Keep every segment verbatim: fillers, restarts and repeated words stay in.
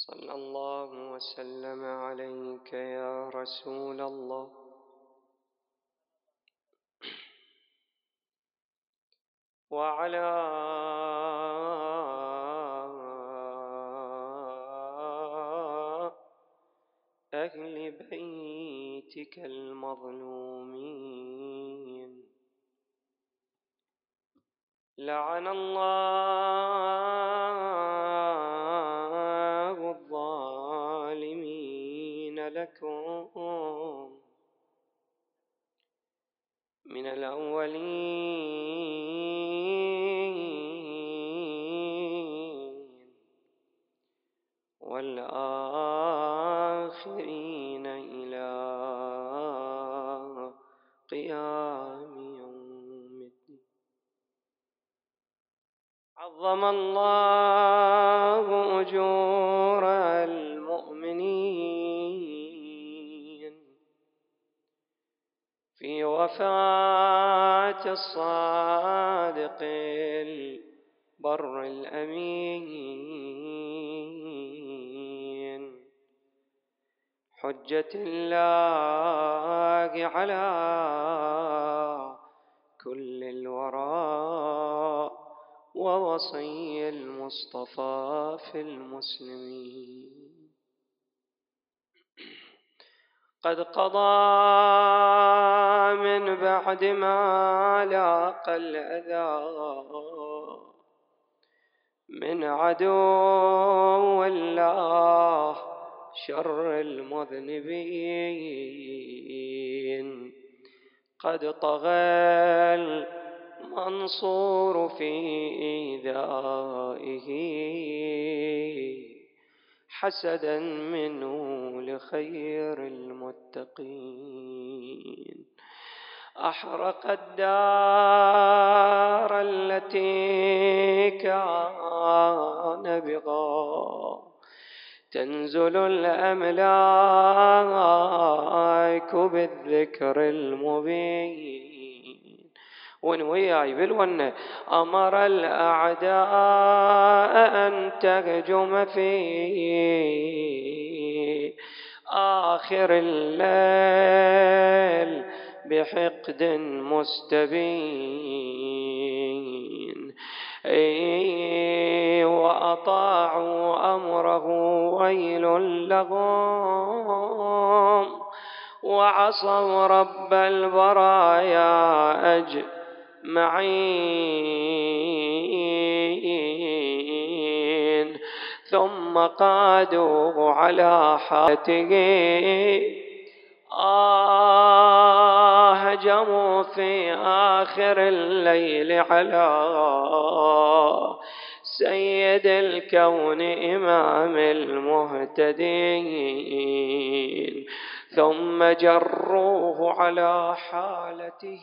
صلى الله وسلم عليك يا رسول الله وعلى أهل بيتك المظلومين. لعن الله الظالمين لكم من الأولين والآخرين إلى قيام يوم الدين. عظم الله أجور المؤمنين في وفاة الصادق البر الأمين حجة الله على كل الورى ووصي المصطفى في المسلمين. قد قضى من بعد ما لاقى الأذى من عدو الله شر المذنبين. قد طغى المنصور في إيذائه حسدا منه لخير المتقين. أحرق الدار التي كان بها تنزل الأملاك بالذكر المبين. ونوياي بالونه أمر الأعداء أن تهجم في آخر الليل بحقد مستبين. أي وأطاعوا أمره ويل لهم وعصوا رب البرايا أجمعين. ثم قادوا على حالته آه هجموا في آخر الليل على سيد الكون إمام المهتدين. ثم جروه على حالته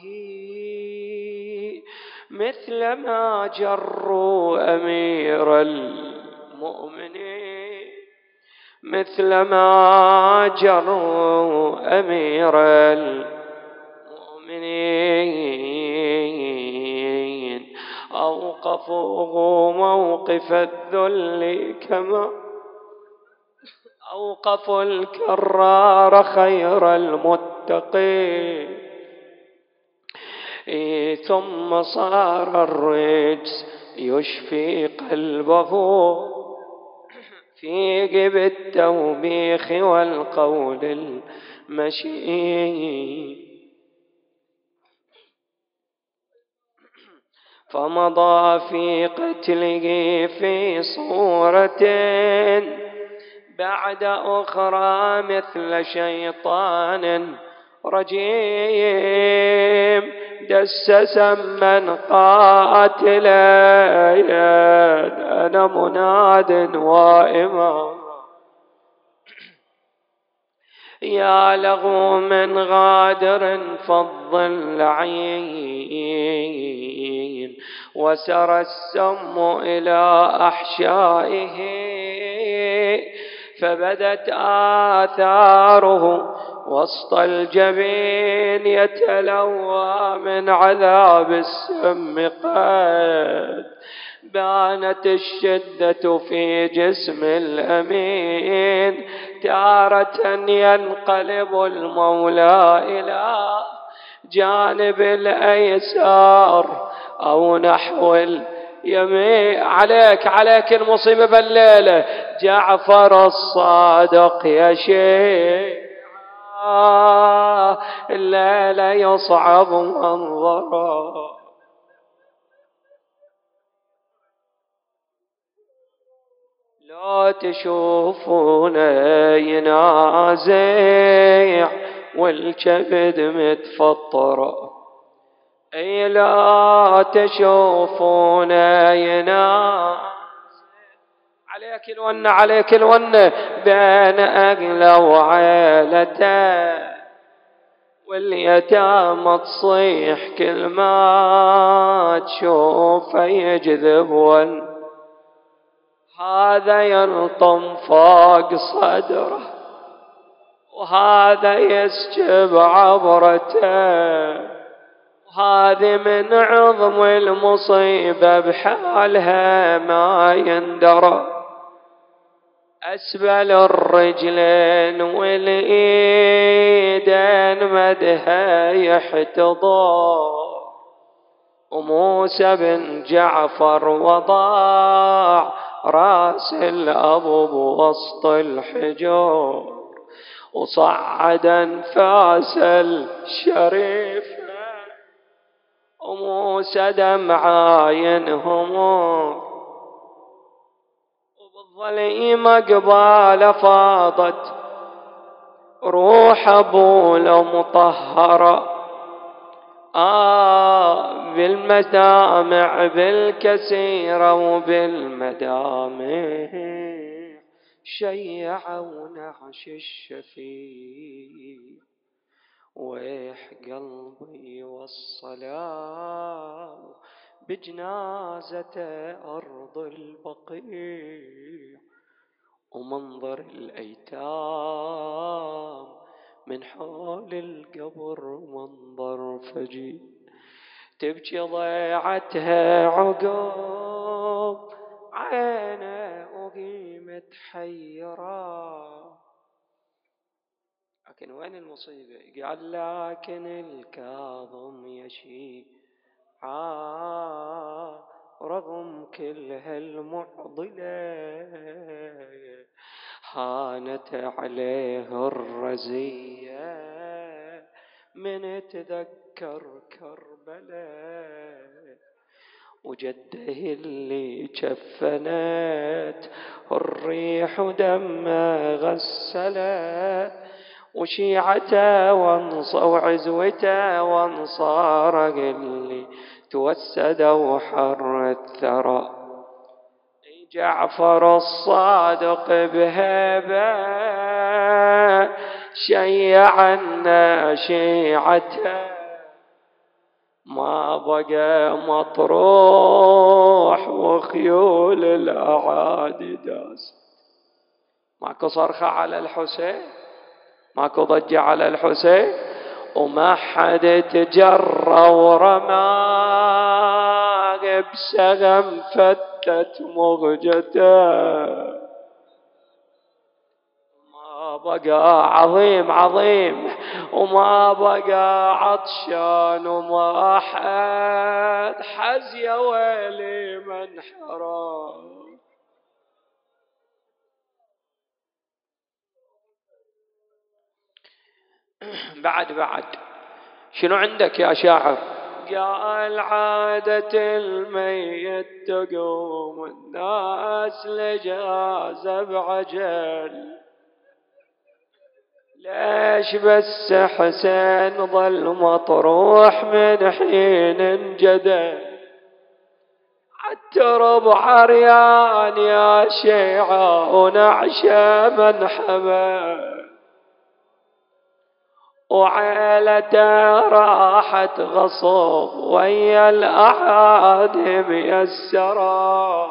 مثل ما جروا أمير المؤمنين مثل ما جروا أمير المؤمنين. أوقفوه موقف الذل كما أوقفوا الكرار خير المتقين. ثم صار الرجس يشفي قلبه فيه بالتوبيخ والقول المشين. فمضى في قتله في صورة بعد أخرى مثل شيطان رجيم دس سما قاتلا أنا مناد وإمام. يا له من غادر فض العين وسرى السم إلى أحشائه فبدت آثاره وسط الجبين يتلوى من عذاب السم. قد بانت الشدة في جسم الأمين، تارة ينقلب المولى إلى جانب الأيسار أو نحو اليمين. عليك عليك المصيبة بالليلة، جعفر الصادق يا شيخ الليلة يصعب منظره. لو تشوفونه ينازع والكبد متفطر، اي لا تشوفونه ينازع. عليك الونة عليك الونة بين أهله وعيلته، واليتامى تصيح كل ما تشوفه يجذب ون، هذا يلطم فوق صدره وهذا يسجب عبرته، وهذه من عظم المصيبة بحالها ما يندرى. أسبل الرجلين والإيدين مدها يحتضر، وموسى بن جعفر وضاع راس الأبو بوسط الحجر، وصعد أنفاس الشريف وموسى دمعاين همور، وبالظليمة قبال فاضت روح أبوله مطهرة. آه بالمدامع بالكثيرة وبالمدامع شيعوا نعش الشفيع، ويح قلبي والصلاة بجنازة أرض البقيع، ومنظر الأيتام من حول القبر منظر فجيع، تبكي ضيعتها عقب عينه وقيمة حيرة. لكن وين المصيبة؟ قال لكن الكاظم يشيع رغم كل هالمعضلة، هانت عليه الرزية من تذكر كربلاء، وجده اللي جفنت الريح دمه غسله، وشيعته وعزوته وانصاره اللي توسدوا حر الثرى. جعفر الصادق بهبة شيع عنا شيعته، ما بقى مطروح وخيول الأعادي داس. ماكو صرخة على الحسين، ماكو ضجة على الحسين، وما حد تجرى ورماه بسهم فتت مغجته. ما بقى عظيم عظيم وما بقى عطشان وما حد حز يا ويلي من حرام. بعد بعد شنو عندك يا شاعر؟ قال عادة الميت تقوم الناس لجازة بعجل، ليش بس حسين ظل مطروح من حين انجدل، عالترب عريان يا شيعة ونعشى من حمل، وعيلته راحت غصب ويا الأعادي ميسرة.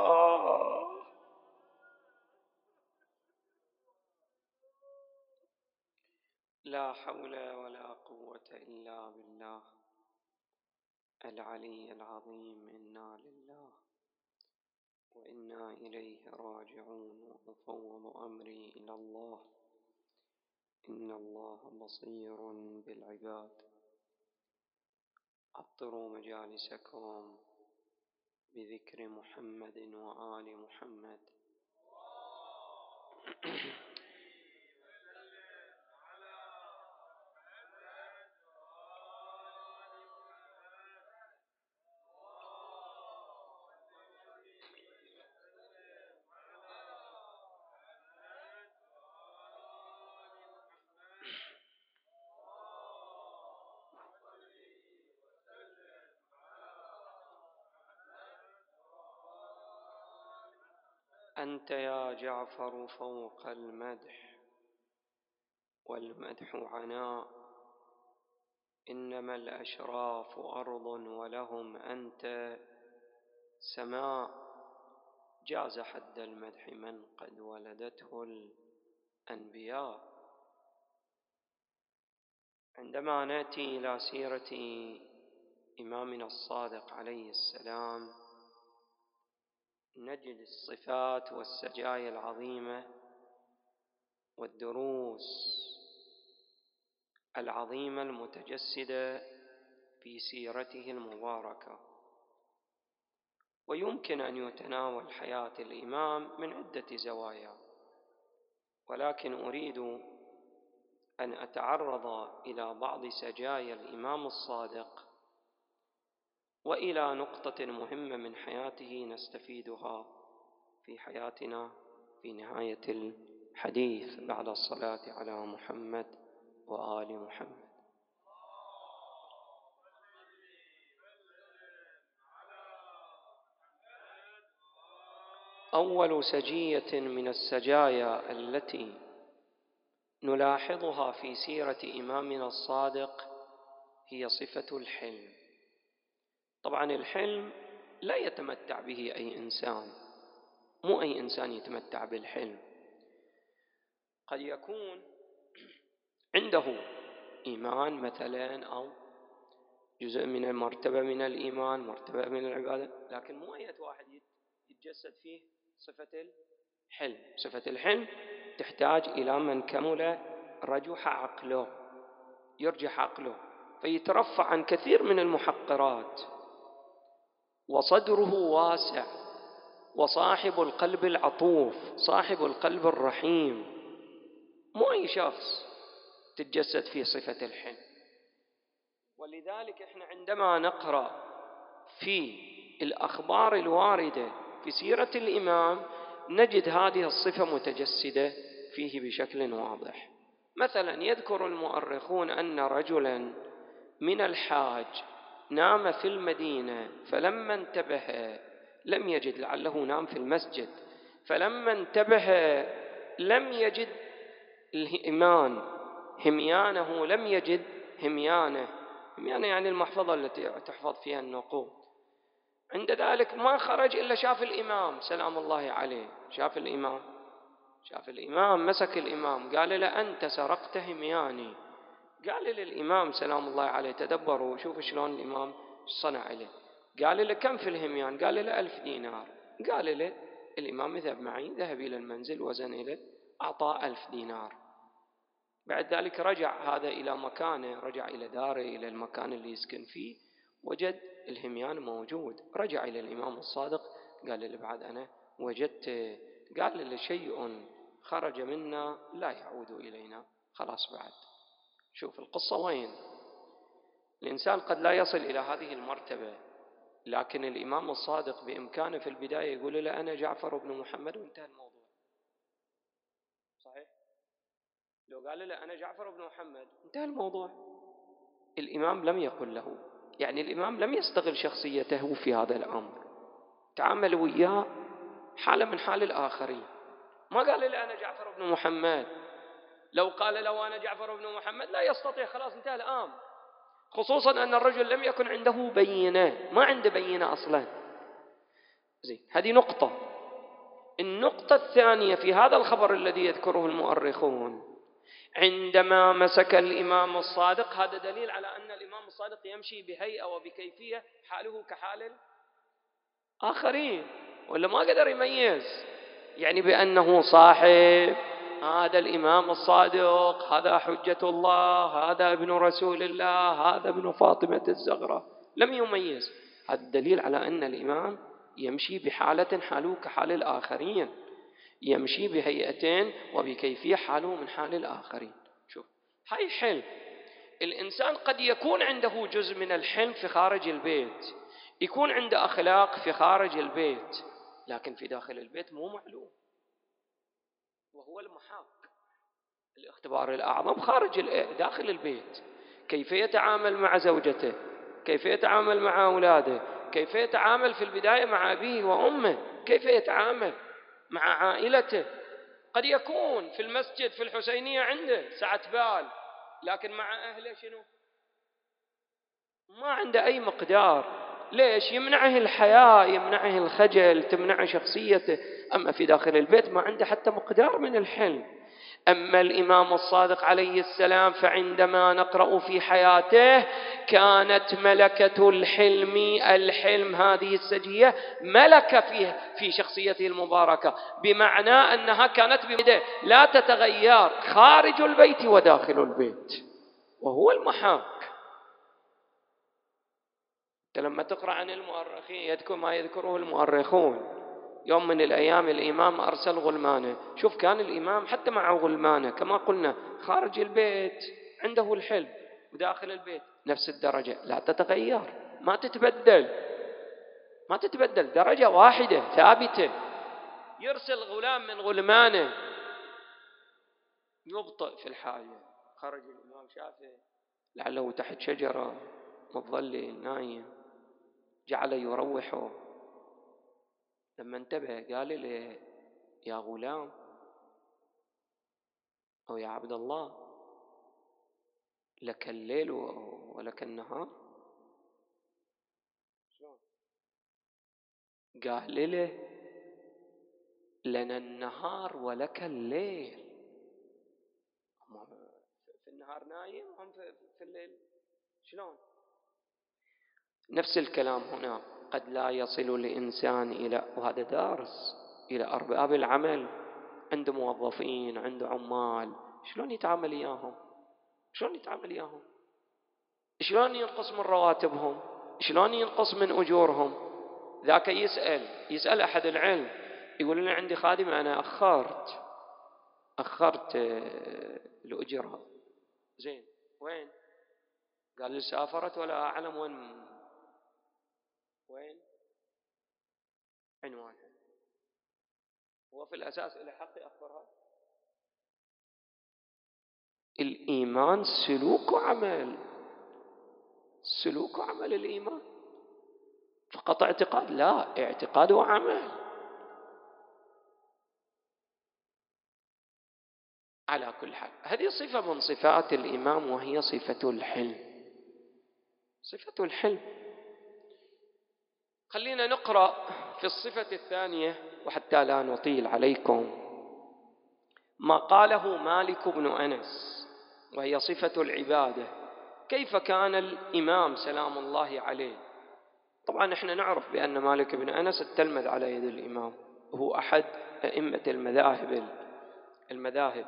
لا حول ولا قوة إلا بالله العلي العظيم. إنا لله وإنا إليه راجعون، وأفوض أمري إلى الله، إن الله بصير بالعباد. عطروا مجالسكم بذكر محمد وآل محمد. أنت يا جعفر فوق المدح، والمدح عناء، إنما الأشراف أرض ولهم أنت سماء. جاز حد المدح من قد ولدته الأنبياء. عندما نأتي إلى سيرة إمامنا الصادق عليه السلام نجد الصفات والسجايا العظيمة والدروس العظيمة المتجسدة في سيرته المباركة. ويمكن أن يتناول حياة الإمام من عدة زوايا، ولكن أريد أن أتعرض إلى بعض سجايا الإمام الصادق وإلى نقطة مهمة من حياته نستفيدها في حياتنا في نهاية الحديث بعد الصلاة على محمد وآل محمد. أول سجية من السجايا التي نلاحظها في سيرة إمامنا الصادق هي صفة الحلم. طبعا الحلم لا يتمتع به أي إنسان، مو أي إنسان يتمتع بالحلم. قد يكون عنده إيمان مثلا أو جزء من المرتبة من الإيمان، مرتبة من العبادة، لكن مو أي واحد يتجسد فيه صفة الحلم. صفة الحلم تحتاج إلى من كمل رجح عقله، يرجح عقله فيترفع عن كثير من المحقرات، وصدره واسع، وصاحب القلب العطوف، صاحب القلب الرحيم. مو أي شخص تتجسد فيه صفة الحلم. ولذلك احنا عندما نقرأ في الأخبار الواردة في سيرة الإمام نجد هذه الصفة متجسدة فيه بشكل واضح. مثلا يذكر المؤرخون أن رجلا من الحاج نام في المدينة، فلما انتبه لم يجد، لعله نام في المسجد، فلما انتبه لم يجد الهمان هميانه، لم يجد هميانه. هميانه يعني المحفظة التي تحفظ فيها النقود. عند ذلك ما خرج إلا شاف الإمام سلام الله عليه، شاف الإمام شاف الإمام مسك الإمام قال له أنت سرقت همياني. قال للإمام سلام الله عليه، تدبروا شوف شلون الإمام صنع له، قال له كم في الهميان؟ قال له ألف دينار. قال له الإمام اذهب معي، ذهب إلى المنزل وزن إليه أعطى ألف دينار. بعد ذلك رجع هذا إلى مكانه، رجع إلى داره، إلى المكان اللي يسكن فيه، وجد الهميان موجود. رجع إلى الإمام الصادق قال له بعد أنا وجدت، قال له شيء خرج منا لا يعود إلينا. خلاص بعد شوف القصة وين. الإنسان قد لا يصل إلى هذه المرتبة، لكن الإمام الصادق بإمكانه في البداية يقول له أنا جعفر بن محمد وانتهى الموضوع. صحيح؟ لو قال له أنا جعفر بن محمد انتهى الموضوع. الإمام لم يقل له، يعني الإمام لم يستغل شخصيته في هذا الأمر، تعامل وياه حالة من حال الآخرين. ما قال له أنا جعفر بن محمد. لو قال له أنا جعفر بن محمد لا يستطيع، خلاص انتهى الأمر، خصوصا أن الرجل لم يكن عنده بينة، ما عنده بينة أصلا. زين، هذه نقطة. النقطة الثانية في هذا الخبر الذي يذكره المؤرخون، عندما مسك الإمام الصادق، هذا دليل على أن الإمام الصادق يمشي بهيئة وبكيفية حاله كحال الآخرين. ولا ما قدر يميز يعني بأنه صاحب هذا الإمام الصادق، هذا حجة الله، هذا ابن رسول الله، هذا ابن فاطمة الزهراء، لم يميز. هذا الدليل على أن الإمام يمشي بحالة حاله كحال الآخرين، يمشي بهيئتين وبكيفية حاله من حال الآخرين. شوف هاي حلم. الإنسان قد يكون عنده جزء من الحلم في خارج البيت، يكون عنده أخلاق في خارج البيت، لكن في داخل البيت مو معلوم، وهو المحك. الاختبار الأعظم خارج داخل البيت، كيف يتعامل مع زوجته، كيف يتعامل مع أولاده، كيف يتعامل في البداية مع أبيه وأمه، كيف يتعامل مع عائلته. قد يكون في المسجد في الحسينية عنده سعة بال، لكن مع أهله شنو؟ ما عنده أي مقدار. ليش؟ يمنعه الحياء، يمنعه الخجل، تمنعه شخصيته. أما في داخل البيت ما عنده حتى مقدار من الحلم. أما الإمام الصادق عليه السلام فعندما نقرأ في حياته كانت ملكة الحلم، الحلم هذه السجية ملكة فيه في شخصيته المباركة، بمعنى أنها كانت بمدى لا تتغير خارج البيت وداخل البيت، وهو المحاك. لما تقرأ عن المؤرخين يذكر ما يذكره المؤرخون. يوم من الأيام الإمام أرسل غلمانه. شوف كان الإمام حتى مع غلمانه كما قلنا خارج البيت عنده الحلم، وداخل البيت نفس الدرجة لا تتغير، ما تتبدل، ما تتبدل، درجة واحدة ثابتة. يرسل غلام من غلمانه يبطئ في الحاجة. خرج الإمام شافه لعله تحت شجرة مظلل نايم، جعل يروحه. لما انتبه قال له يا غلام أو يا عبد الله، لك الليل ولك النهار؟ شلون؟ قال له لنا النهار ولك الليل. في النهار نايم وهم في الليل شلون؟ نفس الكلام هنا. قد لا يصل الإنسان إلى، وهذا دارس، إلى أرباب العمل، عنده موظفين، عنده عمال، شلون يتعامل إياهم؟ شلون يتعامل إياهم؟ شلون ينقص من رواتبهم؟ شلون ينقص من أجورهم؟ ذاك يسأل يسأل أحد العلم يقول لنا عندي خادم أنا أخرت أخرت الأجرة. زين وين؟ قال لي سافرت ولا أعلم وين وين عنوانها. هو في الأساس إلى حق يأخرها. الإيمان سلوك وعمل، سلوك وعمل الإيمان، فقط اعتقاد لا، اعتقاد وعمل. على كل حال هذه صفة من صفات الإمام، وهي صفة الحلم. صفة الحلم. خلينا نقرأ في الصفة الثانية وحتى لا نطيل عليكم ما قاله مالك بن أنس، وهي صفة العبادة. كيف كان الإمام سلام الله عليه؟ طبعا احنا نعرف بأن مالك بن أنس التلمذ على يد الإمام، وهو أحد أئمة المذاهب المذاهب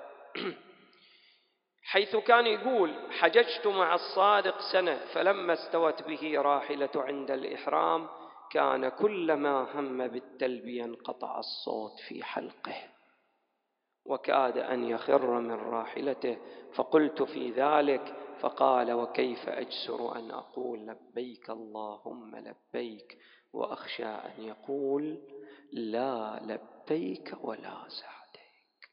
حيث كان يقول حججت مع الصادق سنة، فلما استوت به راحلة عند الإحرام كان كلما هم بالتلبية انقطع الصوت في حلقه وكاد أن يخر من راحلته، فقلت في ذلك فقال وكيف أجسر أن أقول لبيك اللهم لبيك وأخشى أن يقول لا لبيك ولا سعديك.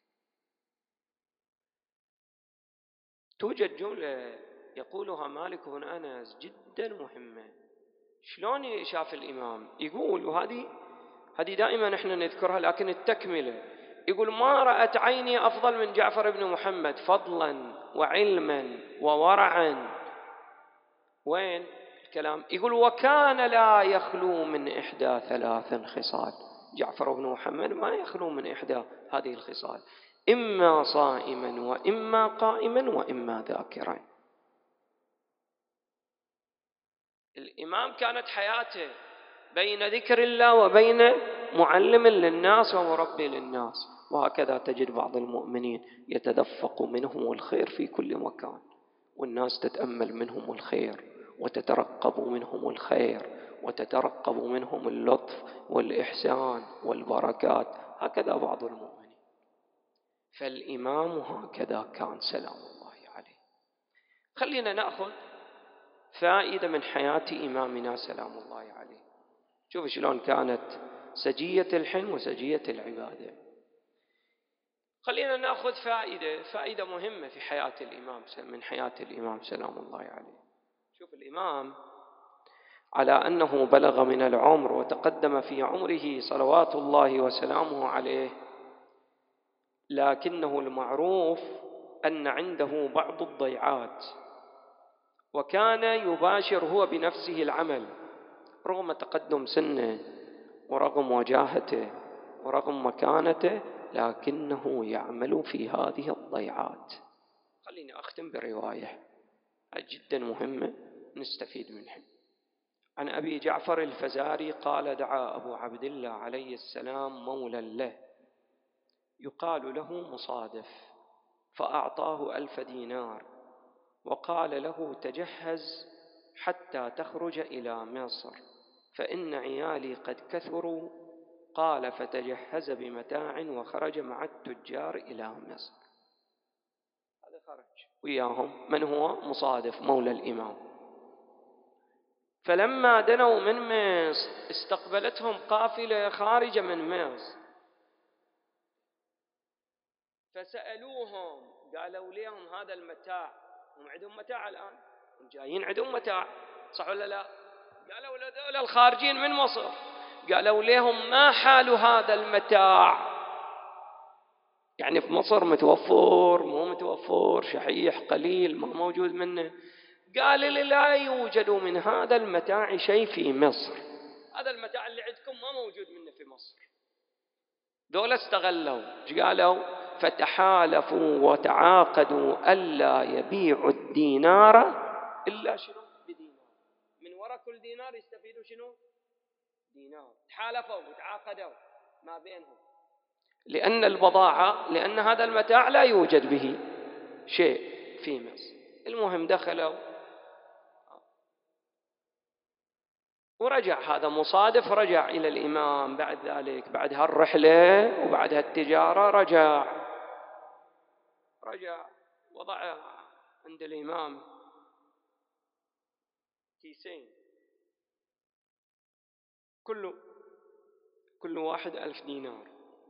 توجد جملة يقولها مالك بن أنس جدا مهمة. شلون شاف الإمام؟ يقول، وهذه هذه دائما نحن نذكرها لكن التكملة، يقول ما رأت عيني أفضل من جعفر بن محمد فضلا وعلما وورعا. وين الكلام؟ يقول وكان لا يخلو من إحدى ثلاث خصال. جعفر بن محمد ما يخلو من إحدى هذه الخصال، إما صائما وإما قائما وإما ذاكرا. الإمام كانت حياته بين ذكر الله وبين معلم للناس ومربي للناس. وهكذا تجد بعض المؤمنين يتدفق منهم الخير في كل مكان، والناس تتأمل منهم الخير وتترقب منهم الخير وتترقب منهم اللطف والإحسان والبركات. هكذا بعض المؤمنين. فالإمام هكذا كان سلام الله عليه. خلينا نأخذ فائدة من حياة إمامنا سلام الله عليه. شوف شلون كانت سجية الحلم وسجية العبادة. خلينا نأخذ فائدة فائدة مهمة في حياة الإمام من حياة الإمام سلام الله عليه. شوف الإمام على أنه بلغ من العمر وتقدم في عمره صلوات الله وسلامه عليه، لكنه المعروف أن عنده بعض الضيعات، وكان يباشر هو بنفسه العمل رغم تقدم سنه ورغم وجاهته ورغم مكانته، لكنه يعمل في هذه الضيعات. خليني أختم برواية جدا مهمة نستفيد منها. عن أبي جعفر الفزاري قال: دعا أبو عبد الله عليه السلام مولا له يقال له مصادف، فأعطاه ألف دينار وقال له: تجهز حتى تخرج إلى مصر فإن عيالي قد كثروا. قال: فتجهز بمتاع وخرج مع التجار إلى مصر. هذا خرج وياهم. من هو؟ مصادف مولى الإمام. فلما دنوا من مصر استقبلتهم قافلة خارجة من مصر، فسألوهم قالوا لهم: هذا المتاع، هم عندهم متاع الآن، هم جايين عندهم متاع، صح ولا لا؟ قالوا لذول الخارجين من مصر، قالوا لهم: ما حال هذا المتاع؟ يعني في مصر متوفر مو متوفر، شحيح قليل ما موجود منه. قال: لا يوجد من هذا المتاع شيء في مصر، هذا المتاع اللي عندكم ما موجود منه في مصر. دول استغلوا، ايش قالوا؟ فتحالفوا وتعاقدوا ألا يبيعوا الدينار إلا شنو؟ بدينار. من وراء كل دينار يستفيدوا شنو؟ دينار. تحالفوا وتعاقدوا ما بينهم، لأن البضاعة، لأن هذا المتاع لا يوجد به شيء في مصر. المهم دخلوا ورجع هذا مصادف، رجع إلى الإمام بعد ذلك، بعد هالرحلة وبعد هالتجارة رجع رجع وضع عند الإمام كيسين، كل كل واحد ألف دينار.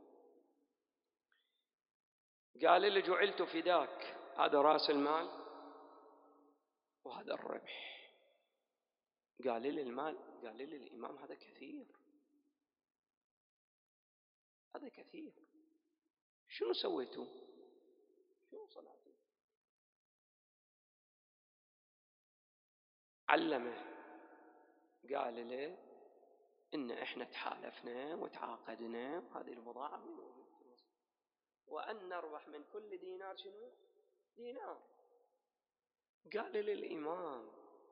قال: لي جعلت فداك، هذا رأس المال وهذا الربح. قال لي المال، قال لي الإمام: هذا كثير، هذا كثير، شنو سويتوا؟ شنو صنعتوا؟ علمه. قال لي: إن إحنا تحالفنا وتعاقدنا وهذه البضاعة من مصر، وأن نربح من كل دينار شنو؟ دينار. قال للإمام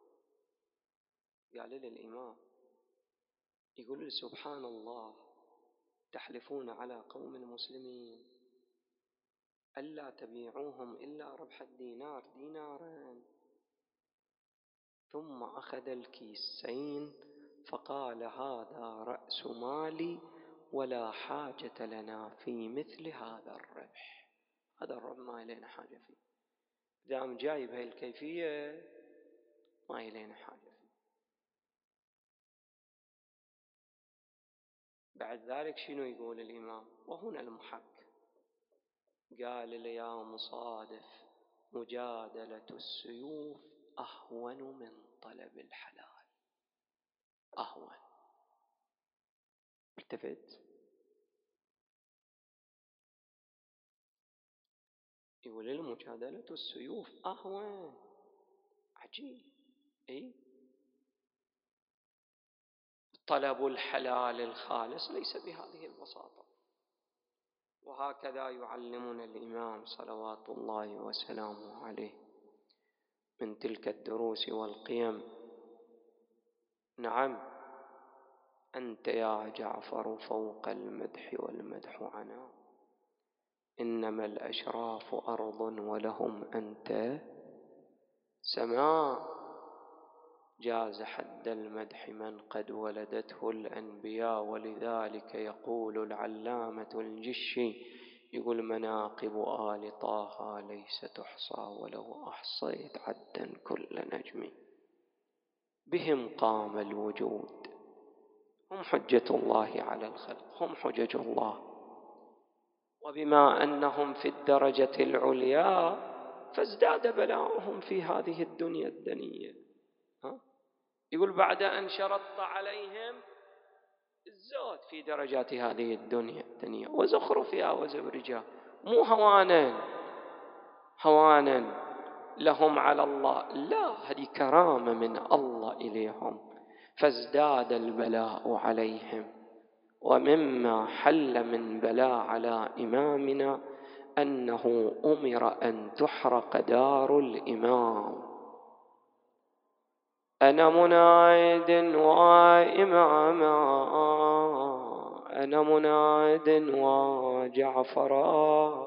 قال للإمام يقول لي: سبحان الله، تحلفون على قوم مسلمين ألا تبيعوهم إلا ربح الدينار دينارين. ثم أخذ الكيسين فقال: هذا رأس مالي ولا حاجة لنا في مثل هذا الربح. هذا الربح ما إلينا حاجة فيه، دام جايب هاي الكيفية ما إلينا حاجة فيه. بعد ذلك شنو يقول الإمام؟ وهنا المحك. قال لي: يا مصادف، مجادلة السيوف أهون من طلب الحلال. أهون. التفت يقول لي: مجادلة السيوف أهون. عجيب. إيه؟ طلب الحلال الخالص ليس بهذه البساطة. وهكذا يعلمنا الإمام صلوات الله وسلامه عليه من تلك الدروس والقيم. نعم، أنت يا جعفر فوق المدح والمدح عنا، إنما الأشراف أرض ولهم أنت سماء، جاز حد المدح من قد ولدته الأنبياء. ولذلك يقول العلامة الجشي، يقول مناقب آل طه ليس تحصى، ولو أحصيت عدا كل نجم، بهم قام الوجود، هم حجة الله على الخلق، هم حجج الله. وبما أنهم في الدرجة العليا فازداد بلاؤهم في هذه الدنيا الدنية. ها؟ يقول بعد أن شرطت عليهم الزود في درجات هذه الدنيا الدنيا وزخرفها وزبرجها، مو هوانا هوانا لهم على الله، لا، هذه كرامة من الله إليهم، فازداد البلاء عليهم. ومما حل من بلاء على إمامنا أنه أمر أن تحرق دار الإمام. أنا مناعد وإماما، أنا مناعد وجعفرا،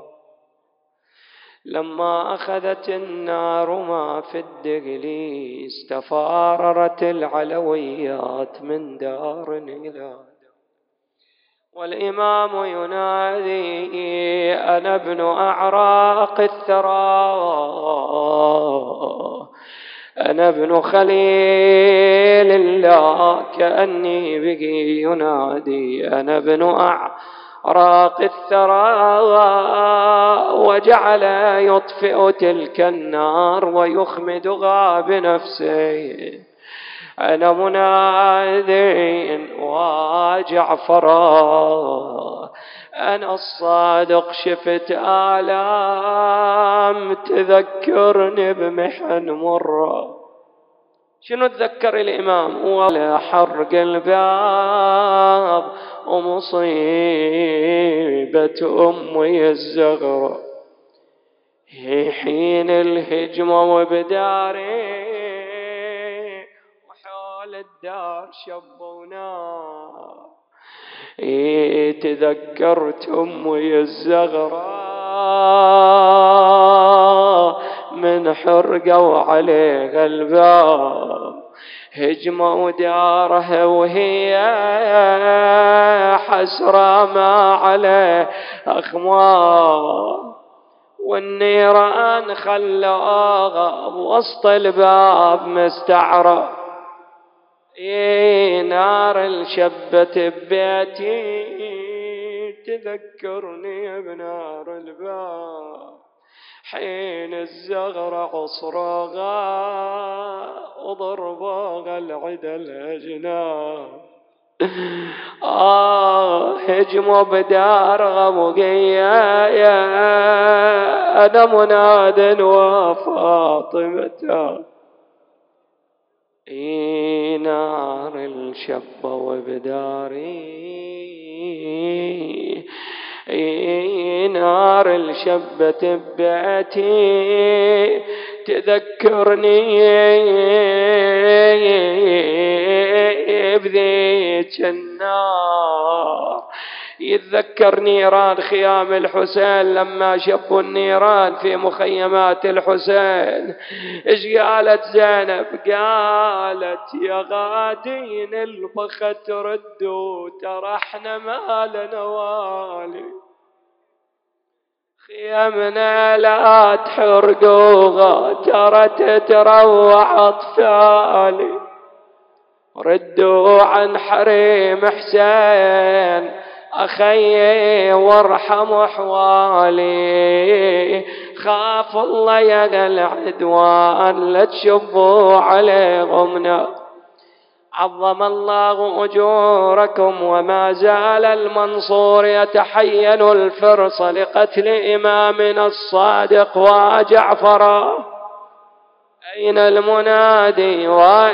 لما أخذت النار ما في الدقل استفاررت العلويات من دار إلى دار، والإمام ينادي أنا ابن أعراق الثرى، أنا ابن خليل الله، كأني بقي ينادي أنا ابن أعراق الثرى، وجعل يطفئ تلك النار ويخمدها بنفسه. أنا منادي وجعفرا، أنا الصادق شفت آلام تذكرني بمحن مرة. شنو تذكر الإمام؟ ولا حرق الباب ومصيبة أمي الزغرة، هي حين الهجمة وبداري وحول الدار شبونا، تذكرت أمي الزغراء من حرقوا عليها الباب، هجمة ودارها وهي حسرة ما عليه أخمار، والنيران خلوها بوسط الباب مستعرة، إيه نار الشبت ببيتي تذكرني بنار الباب، حين الزغرة عصرها وضربها العدا الأجناب، آه هجموا بدارها مقيا، أنا مناد وفاطمة، إي نار الشب وبداري، إي نار الشبة ببيتي تذكرني بذيك النار، يتذكر نيران خيام الحسين لما شبوا النيران في مخيمات الحسين. إيش قالت زينب؟ قالت يا غادين البخت ردوا، ترى احنا ما لنا والي، خيامنا لا تحرقوها ترى تتروع أطفالي، ردوا عن حريم حسين أخي وارحموا حوالي، خاف الله يا العدوان لا تشبوا عليهم نار. عظم الله أجوركم، وما زال المنصور يتحين الفرص لقتل إمامنا الصادق وجعفر. أين المنادي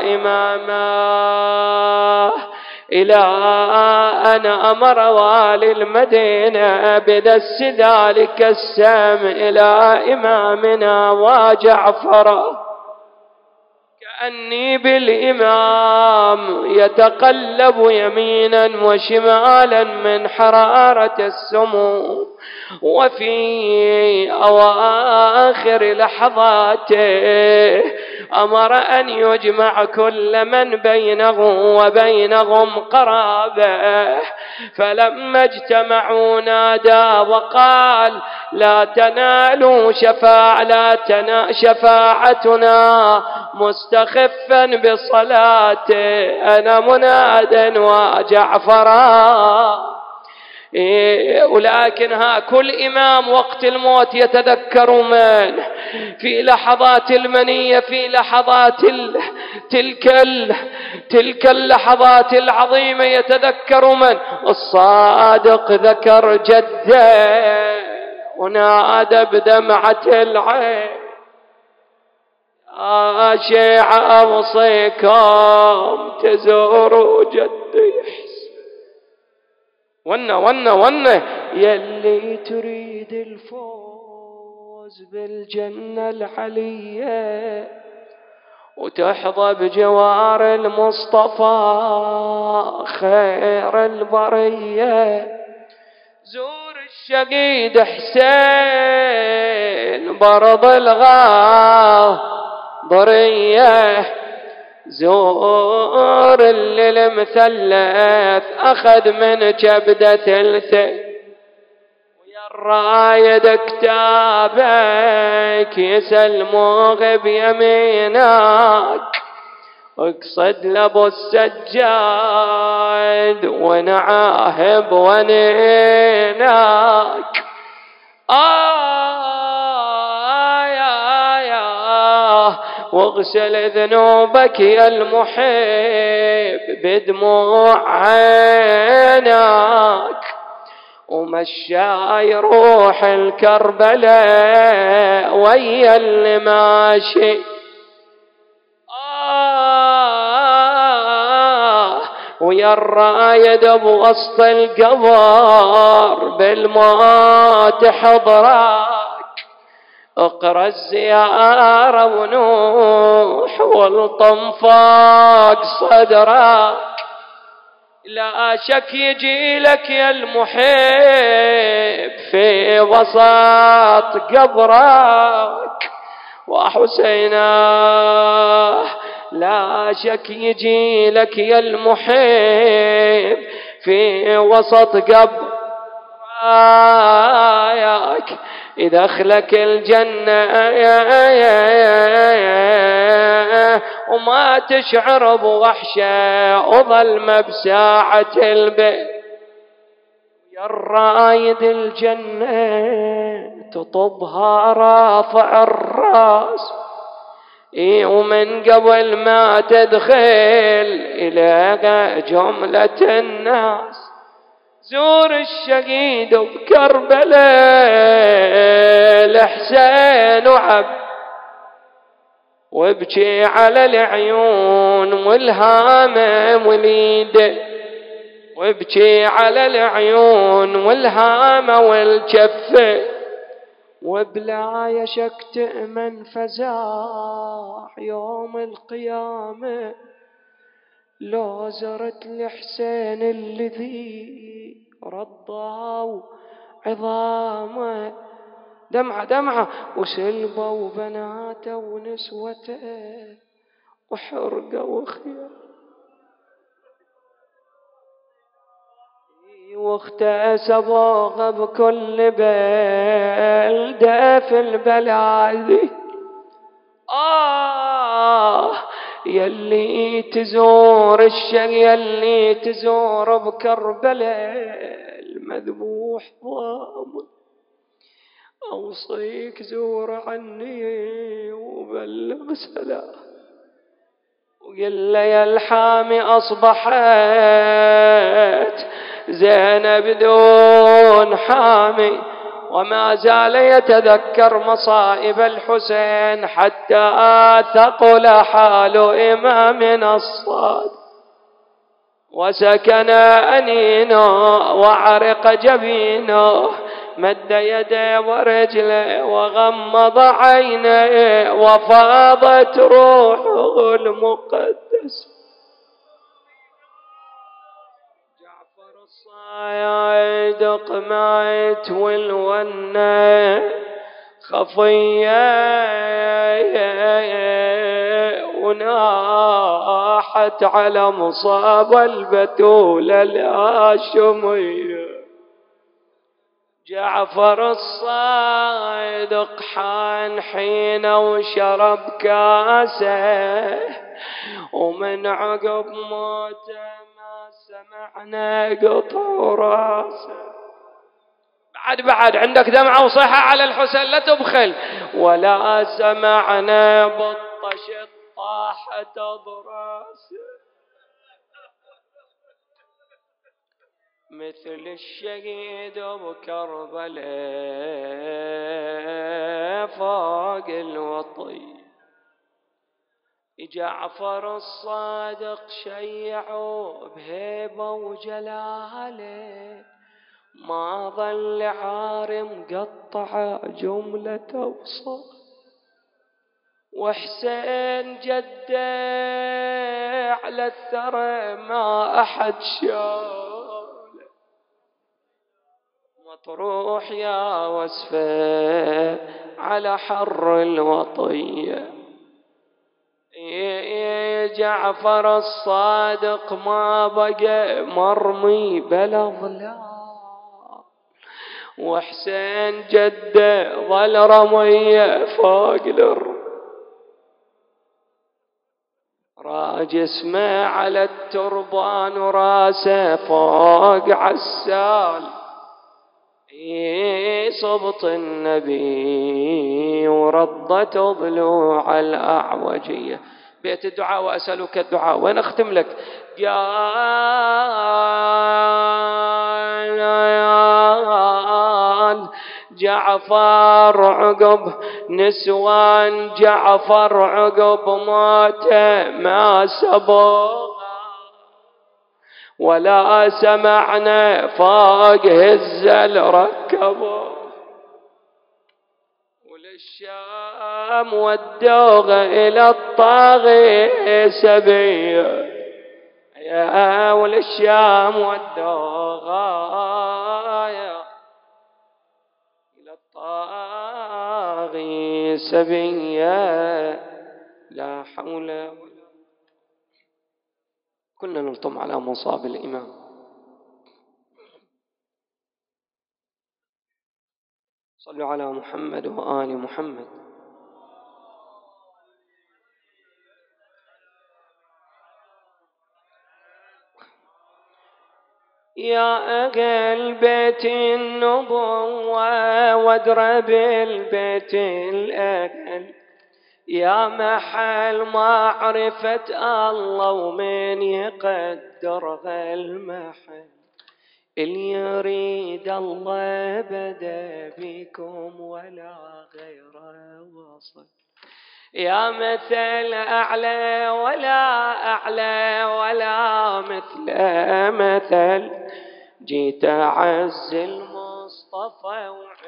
وإمامه؟ إلى أن أمر والي المدينة بدس ذلك السم إلى إمامنا وجعفر، أني بالإمام يتقلب يمينا وشمالا من حرارة السموم، وفي أواخر لحظاته أمر أن يجمع كل من بينه وبينهم قرابة. فلما اجتمعوا نادى وقال: لا تنالوا شفاعة لا تنا شفاعتنا مستخفا بصلاته، أنا مناد وجعفرا. إيه ولكن ها كل إمام وقت الموت يتذكر من في لحظات المنية، في لحظات ال... تلك ال... تلك اللحظات العظيمة يتذكر من الصادق ذكر جده ونادى بدمعة العين: شيع أوصيكم تزوروا جدي حسين. ونا ونا ونا يلي تريد الفوز بالجنة العلية وتحظى بجوار المصطفى خير البرية، زور الشهيد حسين برض الغاضرية، زور اللي المثلث أخذ من كبدة ثلثه، ويا الرايد كتابك يسلموه بيمينك، اقصد لابو السجاد ونعاهب ونيناك. آه يا يا واغسل ذنوبك يا المحب بدموع عيناك، ومشى يروح الكربلاء ويا اللي ماشي. آه ويا الرايد بوسط القبر بالموت حضرك، اقرأ الزيارة ونوح والطنفاق صدرك، لا شك يجي لك يا المحب في وسط قبرك، وحسينا لا شك يجي لك يا المحب في وسط قبرك، يدخلك الجنة وما تشعر بوحشة وظلمة بساعة البيت. يا الرايد الجنة تطبها رافع الراس، إيه ومن قبل ما تدخل إلى جملة الناس، زور الشهيد بكربلاء الحسين وعبد، وابكي على العيون والهامة وليده، وابكي على العيون والهامة والجفة، وبلا يشك تأمن فزاع يوم القيامة، لو زرت الحسين الذي رضاه عظامه، دمعة دمعة وسلبه وبناته ونسوته وحرقه وخيار، واغتسبوه بكل بلدة في البلاد. آه يلي تزور الشر يلي تزور بكربلاء المذبوح ضامن، أوصيك زور عني وبلغ سلام، وقل يا الحامي أصبحت زينب دون حامي، وما زال يتذكر مصائب الحسين حتى ثقل حال إمامنا الصادق، وسكن أنينه وعرق جبينه مد يده ورجله وغمض عينيه وفاضت روحه المقدس. جعفر الصادق مات والونة خفية وناحت على مصاب البتولة الهاشمية. جعفر الصادق حان حين وشرب كاسه ومن عقب موته ما سمعنا قطع راسه. بعد بعد عندك دمعة وصيحة على الحسين لا تبخل. ولا سمعنا بطشت طاحت براسه مثل الشهيد بكربلاء فوق الوطي. جعفر الصادق شيعوا بهيبة وجلاله ما ظل عارم قطع جملة وصل. وحسين جده على الثرى ما أحد شاله مطروح يا وصفه على حر الوطية. جعفر الصادق ما بقى مرمي بلا ظلام وحسين جده ظل رميه فوق الأرض. راج اسمه على التربان وراسه فوق عسال صبط النبي ورضت ضلوع الأعوجية. بيت الدعاء وأسألك الدعاء. وين أختم لك؟ قال جعفر عقب نسوان جعفر عقب موته ما سبق ولا سمعنا فوق هزل ركبه. وللشام ودوغ إلى الطاغي سبيه يا وللشام ودوغ إلى الطاغي سبيه. لا حول ولا كنا نلطم على مصاب الإمام. صلوا على محمد وآل محمد. يا أهل بيت النبوة وادرب البيت الأهل يا محل معرفة الله ومن يقدرها المحل. اللي يريد الله بدا بكم ولا غيره وصل. يا مثل أعلى ولا أعلى ولا مثل مثل. جيت أعز المصطفى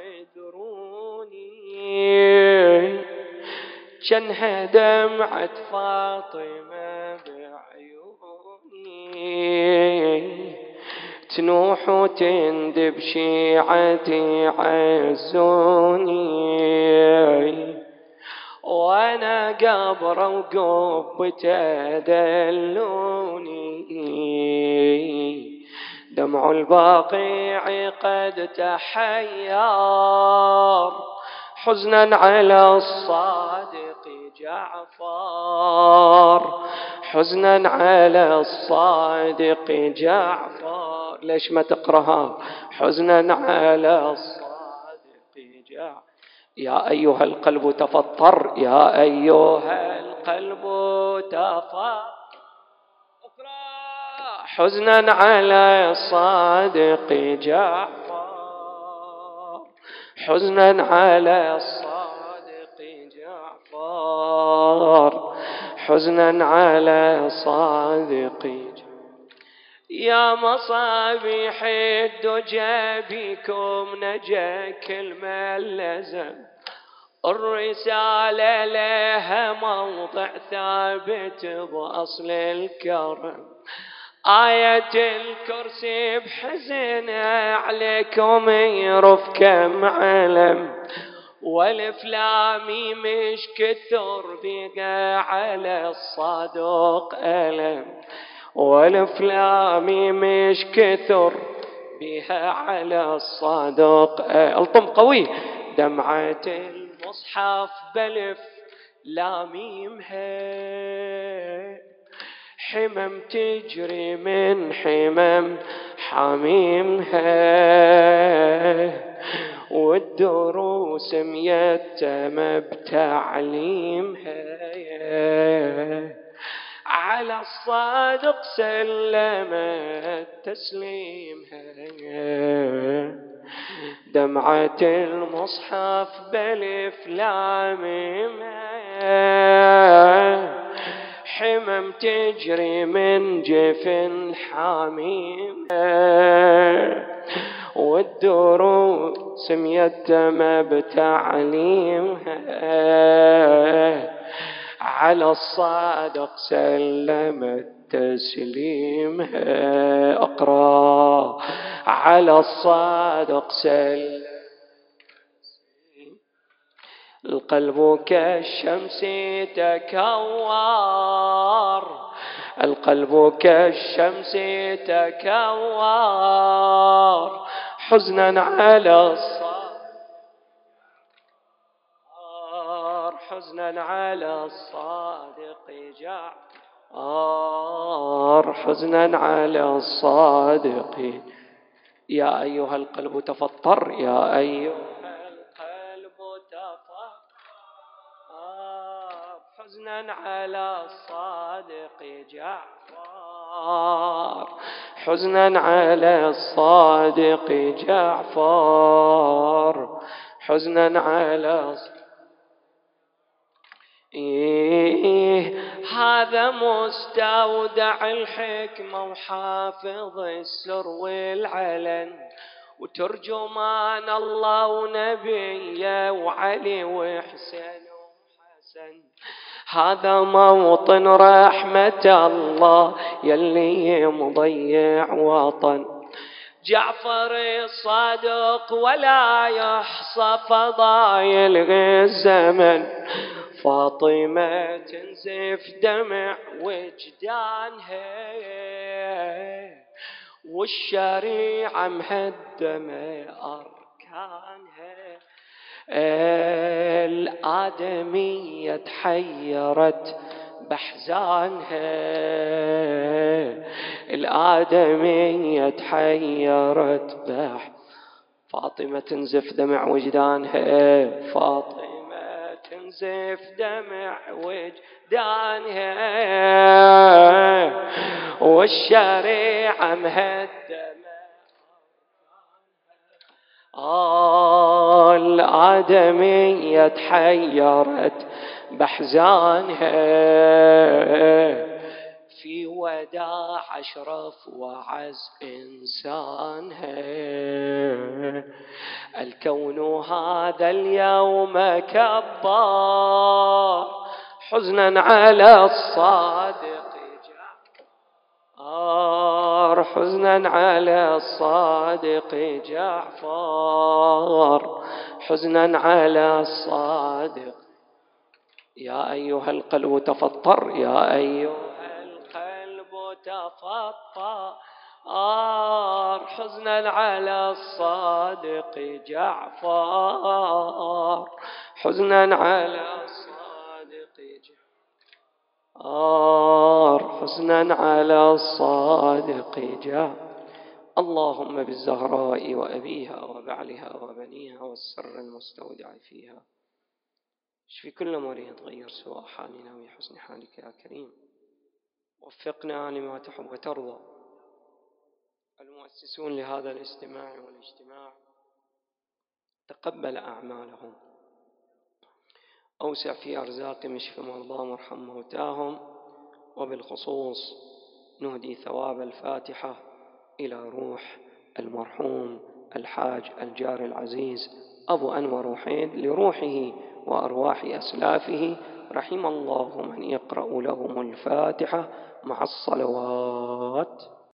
وعذروني شنها دمعة فاطمة بعيوني تنوح وتندب شيعتي عزوني وانا قبر وقب تدلوني. دمع الباقيع قد تحير حزنا على الصادق جعفر حزنا على الصادق جعفر. ليش ما تقرأها؟ حزنا على الصادق جعفر. يا أيها القلب تفطر يا أيها القلب تفطر حزنا على الصادق جعفر حزنا على الصادق جعفر حزنا على الصادق جعفر. يا مصابيح الدجى بكم نجا كل من لزم، الرسالة لها موضع ثابت بأصل الكرم، آية الكرسي بحزن عليكم يرف كم علم، والافلامي مش كثر بقى على الصادق ألم، والافلامي مش كثر بها على الصادق. الطم قوي. دمعة المصحف بلف لاميمها، حمم تجري من حمم حميمها، والدروس ميتمة بتعليمها، على الصادق سلمت تسليمها. دمعة المصحف بلف لاميمها، حمم تجري من جفن حميم، والدروس ميتمة بتعليمها، على الصادق سلمت تسليمها. أقرأ. على الصادق سلمت، القلب كالشمس تكوار، القلب كالشمس تكوار، حزنا على الصادق، حزنا على الصادق جعفر، حزنا على الصادق. يا أيها القلب تفطر، يا أيها القلب تفطر، حزنا على الصادق جعفر، حزنا على الصادق جعفر، حزنا على الصادق. إيه هذا مستودع الحكمة وحافظ السر والعلن، وترجمان الله ونبيه وعلي وحسين وحسن، هذا موطن رحمة الله يلي مضيع وطن. جعفر الصادق ولا يحصى فضايل الزمن، فاطمة تنزف دمع وجدانها، والشريعة مهدمة أركانها، الآدمية تحيرت بأحزانها، الآدمية تحيرت بح فاطمة تنزف دمع وجدانها، فاطمة تنزف دمع وجدانها، والشريعة مهدمة آه الآدمية تحيرت بأحزانها، في وداع أشرف وعز إنسانها، الكون هذا اليوم كبار، حزنا على الصادق جعفر، حزنا على الصادق جعفر، حزنا على الصادق. يا أيها القلب تفطر، يا أيها القلب تفطر، حزنا على الصادق جعفر، حزنا على الصادق جعفر، حزنا على الصادق جعفر. اللهم بالزهراء وأبيها وبعلها وبنيها والسر المستودع فيها، اشفي كل مريض، غير سوء حالنا وحسن حالك يا كريم، وفقنا لما تحب وترضى. المؤسسون لهذا الاستماع والاجتماع تقبل أعمالهم، أوسع في أرزاقهم، اشف مرضاهم وارحم موتاهم، وبالخصوص نهدي ثواب الفاتحة إلى روح المرحوم الحاج الجار العزيز أبو أنور وحيد، لروحه وأرواح أسلافه، رحم الله من يقرأ لهم الفاتحة مع الصلوات.